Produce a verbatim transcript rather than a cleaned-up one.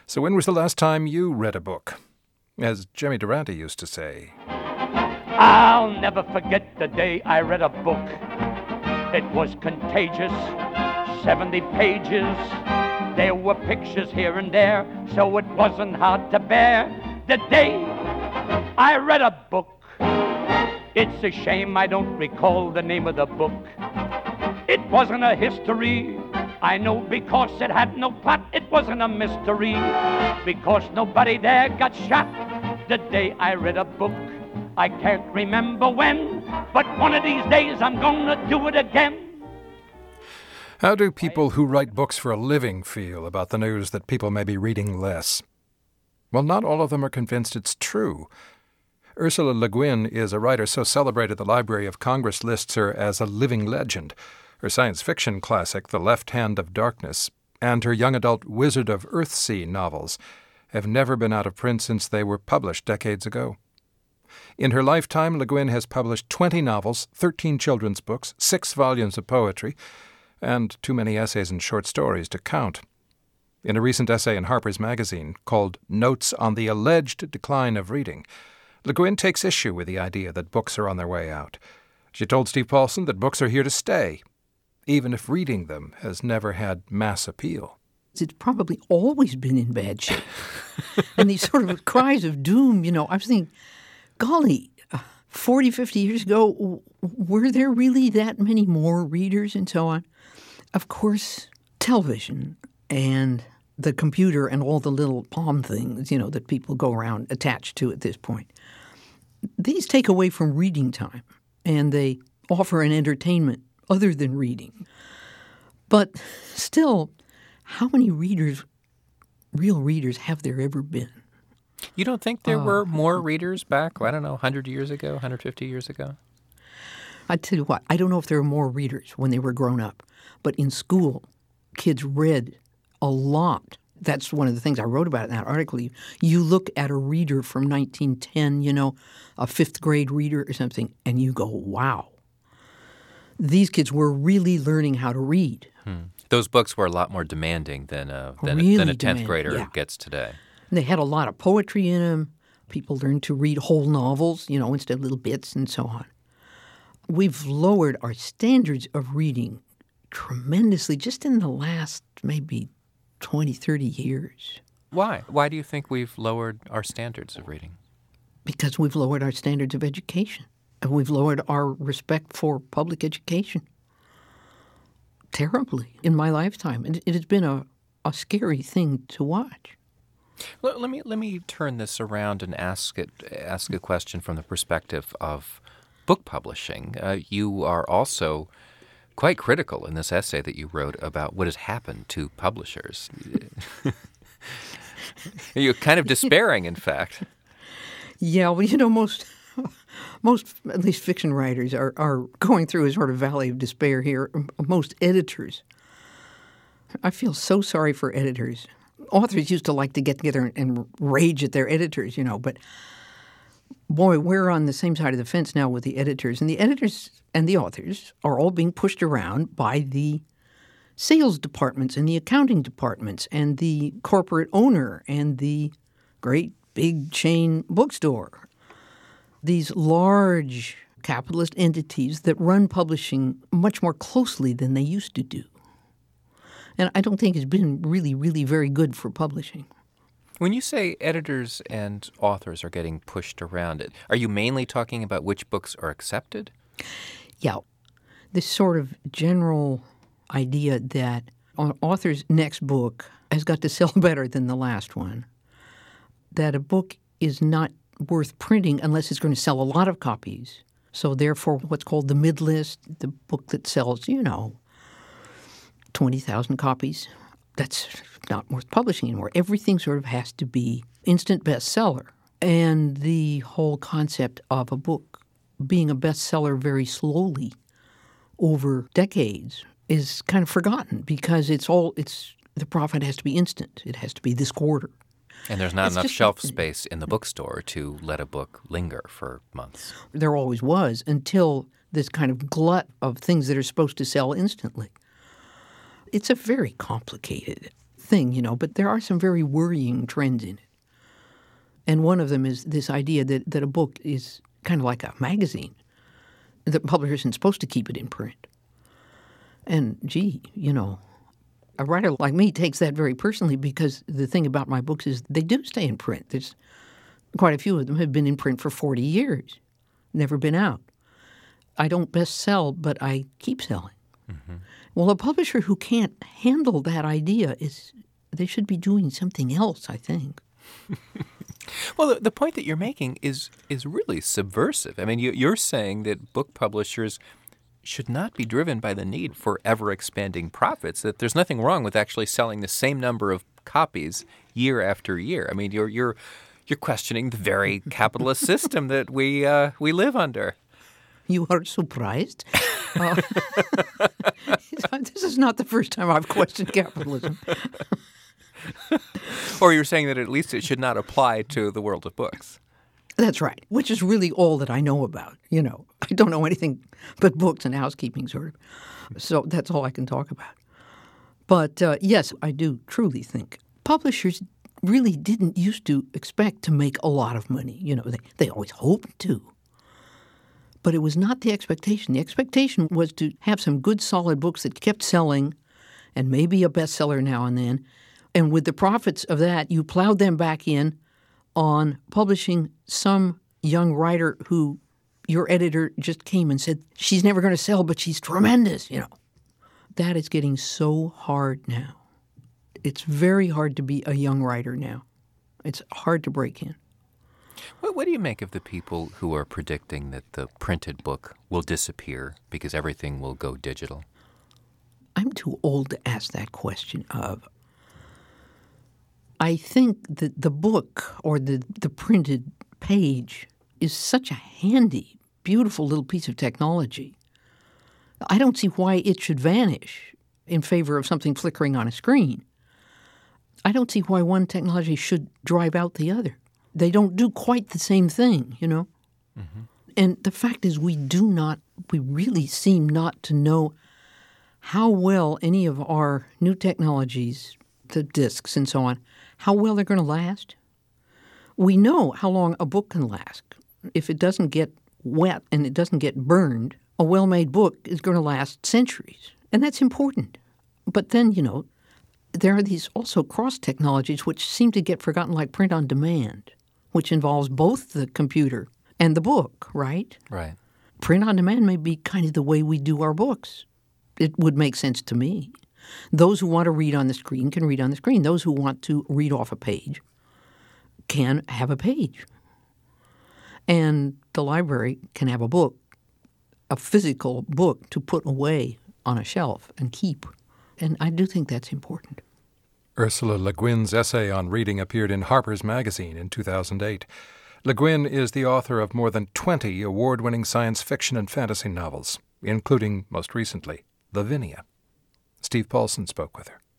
So when was the last time you read a book? As Jimmy Durante used to say, I'll never forget the day I read a book. It was contagious, seventy pages. There were pictures here and there, so it wasn't hard to bear. The day I read a book. It's a shame I don't recall the name of the book. It wasn't a history, I know, because it had no plot. It wasn't a mystery, because nobody there got shot. The day I read a book, I can't remember when, but one of these days I'm gonna do it again. How do people who write books for a living feel about the news that people may be reading less? Well, not all of them are convinced it's true. Ursula Le Guin is a writer so celebrated the Library of Congress lists her as a living legend. Her science fiction classic, The Left Hand of Darkness, and her young adult Wizard of Earthsea novels have never been out of print since they were published decades ago. In her lifetime, Le Guin has published twenty novels, thirteen children's books, six volumes of poetry, and too many essays and short stories to count. In a recent essay in Harper's Magazine called Notes on the Alleged Decline of Reading, Le Guin takes issue with the idea that books are on their way out. She told Steve Paulson that books are here to stay, even if reading them has never had mass appeal. It's probably always been in bad shape. And these sort of cries of doom, you know, I was thinking, golly, forty, fifty years ago, were there really that many more readers and so on? Of course, television and the computer and all the little palm things, you know, that people go around attached to at this point, these take away from reading time, and they offer an entertainment other than reading. But still, how many readers, real readers, have there ever been? You don't think there uh, were more readers back, I don't know, one hundred years ago, one hundred fifty years ago? I tell you what, I don't know if there were more readers when they were grown up, but in school, kids read a lot. That's one of the things I wrote about in that article. You, you look at a reader from nineteen ten, you know, a fifth grade reader or something, and you go, wow. These kids were really learning how to read. Hmm. Those books were a lot more demanding than a, than, really a, than a tenth demanding, grader yeah. gets today. And they had a lot of poetry in them. People learned to read whole novels, you know, instead of little bits and so on. We've lowered our standards of reading tremendously just in the last maybe twenty, thirty years. Why? Why do you think we've lowered our standards of reading? Because we've lowered our standards of education. And we've lowered our respect for public education terribly in my lifetime. And it has been a, a scary thing to watch. Let, let me let me turn this around and ask it ask a question from the perspective of book publishing. Uh, you are also quite critical in this essay that you wrote about what has happened to publishers. You're kind of despairing, in fact. Yeah, well, you know, most, most at least fiction writers are, are going through a sort of valley of despair here. Most editors. I feel so sorry for editors. Authors used to like to get together and, and rage at their editors, you know, but boy, we're on the same side of the fence now with the editors. And the editors and the authors are all being pushed around by the sales departments and the accounting departments and the corporate owner and the great big chain bookstore. These large capitalist entities that run publishing much more closely than they used to do. And I don't think it's been really, really very good for publishing. When you say editors and authors are getting pushed around, it, are you mainly talking about which books are accepted? Yeah. This sort of general idea that an author's next book has got to sell better than the last one, that a book is not worth printing unless it's going to sell a lot of copies. So therefore, what's called the mid-list, the book that sells, you know, twenty thousand copies, that's not worth publishing anymore. Everything sort of has to be instant bestseller. And the whole concept of a book being a bestseller very slowly over decades is kind of forgotten because it's all it's the profit has to be instant. It has to be this quarter. And there's not It's enough just- shelf space in the bookstore to let a book linger for months. There always was until this kind of glut of things that are supposed to sell instantly. It's a very complicated thing, you know, but there are some very worrying trends in it. And one of them is this idea that, that a book is kind of like a magazine. The publisher isn't supposed to keep it in print. And, gee, you know, a writer like me takes that very personally because the thing about my books is they do stay in print. There's quite a few of them have been in print for forty years, never been out. I don't best sell, but I keep selling. Mm-hmm. Well, a publisher who can't handle that idea is they should be doing something else, I think. Well, the, the point that you're making is is really subversive. I mean, you, you're saying that book publishers should not be driven by the need for ever-expanding profits, that there's nothing wrong with actually selling the same number of copies year after year. I mean, you're you're you're questioning the very capitalist system that we uh, we live under. You are surprised? Uh, this is not the first time I've questioned capitalism. Or you're saying that at least it should not apply to the world of books. That's right, which is really all that I know about. You know, I don't know anything but books and housekeeping, sort of. So that's all I can talk about. But uh, yes, I do truly think publishers really didn't used to expect to make a lot of money. You know, they, they always hoped to. But it was not the expectation. The expectation was to have some good, solid books that kept selling and maybe a bestseller now and then. And with the profits of that, you plowed them back in on publishing some young writer who your editor just came and said, she's never going to sell, but she's tremendous, you know. That is getting so hard now. It's very hard to be a young writer now. It's hard to break in. What, what do you make of the people who are predicting that the printed book will disappear because everything will go digital? I'm too old to ask that question of. I think that the book or the, the printed page is such a handy, beautiful little piece of technology. I don't see why it should vanish in favor of something flickering on a screen. I don't see why one technology should drive out the other. They don't do quite the same thing, you know? Mm-hmm. And the fact is we do not, we really seem not to know how well any of our new technologies, the discs and so on, how well they're going to last. We know how long a book can last. If it doesn't get wet and it doesn't get burned, a well-made book is going to last centuries. And that's important. But then, you know, there are these also cross-technologies which seem to get forgotten, like print on demand, which involves both the computer and the book, right? Right. Print on demand may be kind of the way we do our books. It would make sense to me. Those who want to read on the screen can read on the screen. Those who want to read off a page can have a page. And the library can have a book, a physical book to put away on a shelf and keep. And I do think that's important. Ursula Le Guin's essay on reading appeared in Harper's Magazine in two thousand eight. Le Guin is the author of more than twenty award-winning science fiction and fantasy novels, including, most recently, Lavinia. Steve Paulson spoke with her.